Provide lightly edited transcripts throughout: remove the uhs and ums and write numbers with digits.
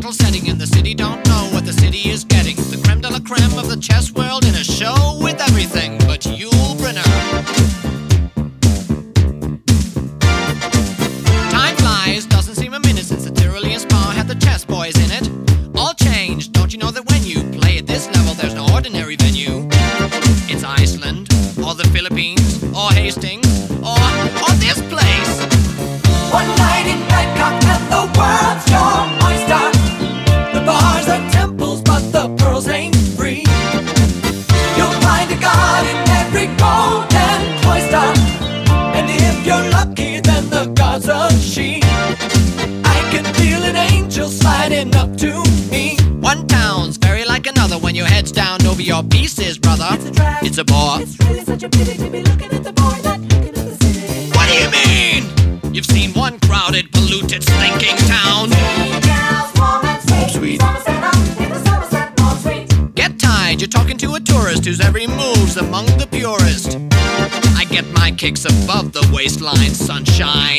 hotel setting in the city, don't know what the city is getting. The creme de la creme of the chess world in a show with everything but Yul Brynner. Time flies, doesn't seem a minute since the Tyrolean Spa had the chess boys in it. All changed, don't you know that when you play at this level there's no ordinary venue? It's Iceland, or the Philippines, or Hastings, or this place. One night in Bangkok and the world's your oyster. The bars are temples but the pearls ain't free. You'll find a god in every golden cloister, and if you're lucky then the god's a she. I can feel an angel sliding up to me. One town's very like another when your head's down over your pieces, brother. It's a drag, it's a bore. It's really such a pity to be looking at the boy, not looking at the city. What do you mean? You've seen one crowded, polluted, stinking town. Sweet. Get tied, you're talking to a tourist whose every move's among the purest. I get my kicks above the waistline, sunshine.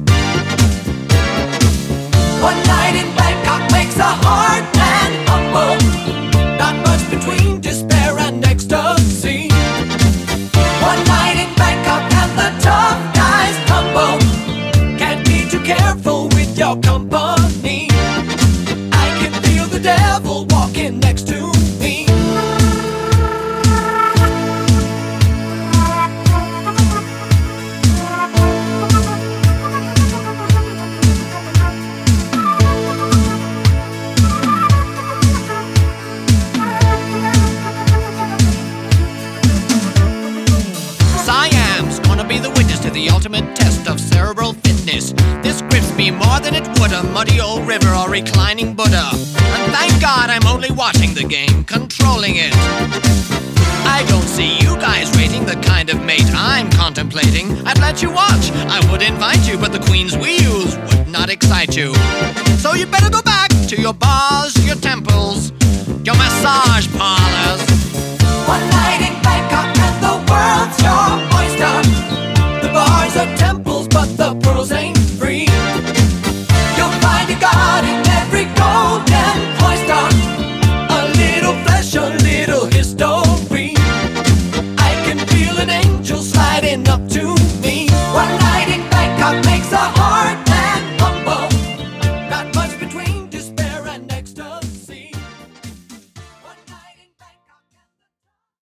One night in Bangkok makes a hard man humble. Not much between despair and ecstasy. One night in Bangkok and the tough guys tumble. Can't be too careful with your company. I can feel the devil walking next to me. Siam's gonna be the witness to the ultimate test of cerebral fitness. This grips me more than it would a muddy old river or reclining Buddha. And thank God I'm only watching the game, controlling it. I don't see you guys rating the kind of mate I'm contemplating. I'd let you watch, I would invite you, but the queens we use would not excite you. So you better go back to your bars, your temples, your massage parlors. One night in Bangkok and the world's your oyster. The bars are temples but the pearls ain't free. You'll find a god in every golden cloister. A little flesh, a little history. I can feel an angel sliding up to